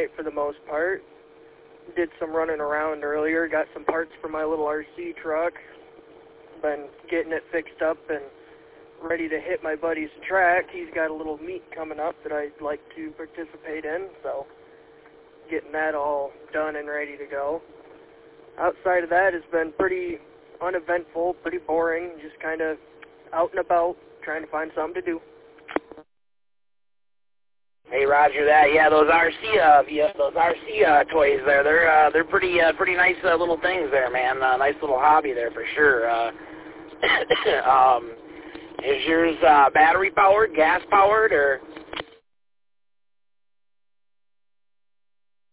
right for the most part. Did some running around earlier, got some parts for my little RC truck. Been getting it fixed up and ready to hit my buddy's track. He's got a little meet coming up that I'd like to participate in, so getting that all done and ready to go. Outside of that, it's been pretty uneventful, pretty boring, just kind of out and about, trying to find something to do. Hey, Roger that. Yeah, those RC toys there, they're pretty nice little things there, man. Nice little hobby there for sure. Is yours battery powered, gas powered, or